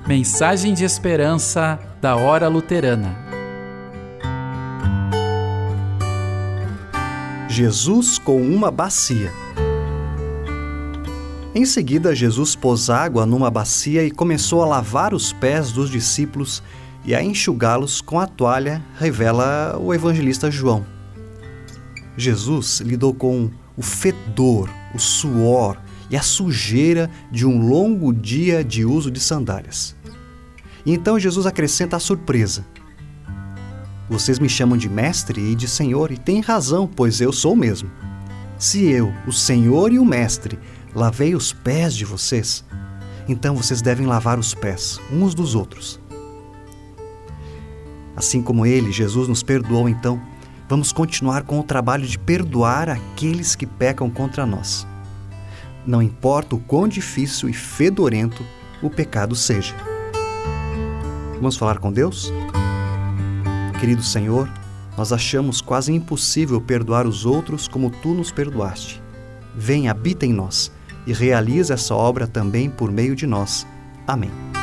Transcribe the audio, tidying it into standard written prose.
Mensagem de esperança da Hora Luterana. Jesus com uma bacia. Em seguida, Jesus pôs água numa bacia e começou a lavar os pés dos discípulos e a enxugá-los com a toalha, revela o evangelista João. Jesus lidou com o fedor, o suor e a sujeira de um longo dia de uso de sandálias. E então Jesus acrescenta a surpresa. Vocês me chamam de mestre e de senhor, e têm razão, pois eu sou o mesmo. Se eu, o Senhor e o mestre, lavei os pés de vocês, então vocês devem lavar os pés uns dos outros. Assim como ele, Jesus, nos perdoou, então, vamos continuar com o trabalho de perdoar aqueles que pecam contra nós. Não importa o quão difícil e fedorento o pecado seja. Vamos falar com Deus? Querido Senhor, nós achamos quase impossível perdoar os outros como Tu nos perdoaste. Vem, habita em nós e realiza essa obra também por meio de nós. Amém.